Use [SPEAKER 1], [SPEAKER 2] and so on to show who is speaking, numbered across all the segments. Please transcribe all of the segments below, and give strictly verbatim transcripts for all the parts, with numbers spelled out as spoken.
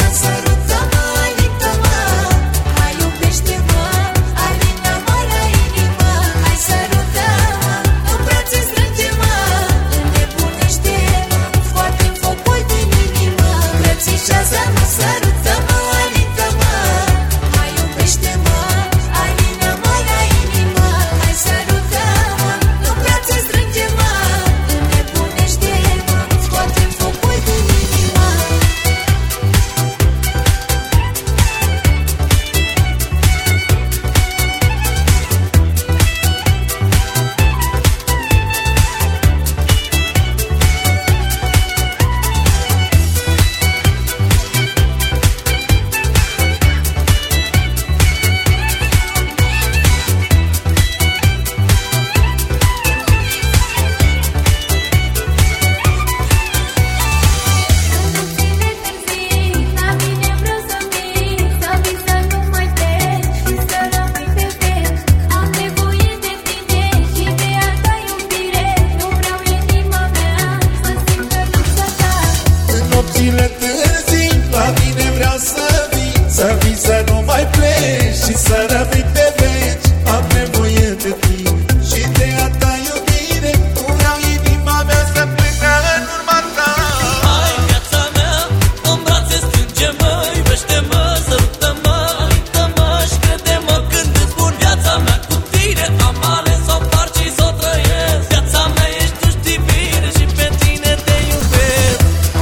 [SPEAKER 1] Nopțile târzii, la mine vreau să vii, să vii să nu mai pleci și să rămâi pe veci. Am nevoie de tine și de a ta iubire, nu vreau inima mea să plece în urma ta.
[SPEAKER 2] Hai, viața mea, în brațe strânge-mă, iubește-mă, sărută-mă, uită-mă și crede-mă când îți spun viața mea cu tine. Am ales să o împart și să o trăiesc. Viața mea ești, tu știi bine, și pe tine te iubesc.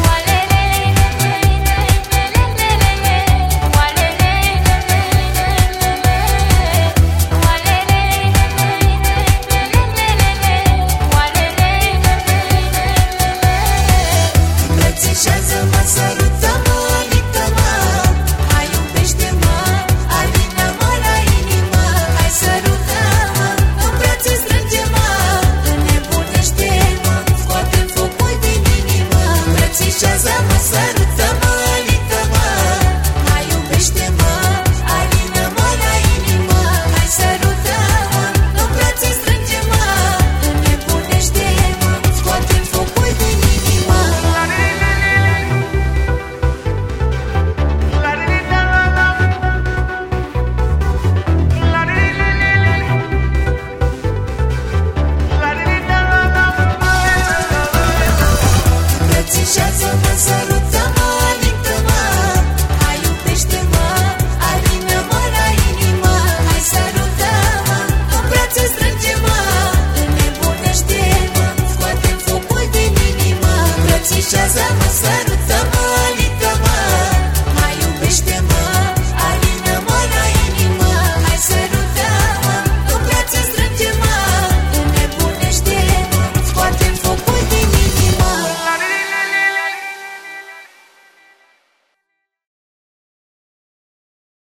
[SPEAKER 3] Îmbrățișează-mă, sărută-mă, alită-mă, hai iubește-mă, alină-mă la inimă, hai sărută-mă, în brațe strânge-mă, înnebunește-mă, scoate-mi focul din inimă. Îmbrățișează-mă, sărută-mă,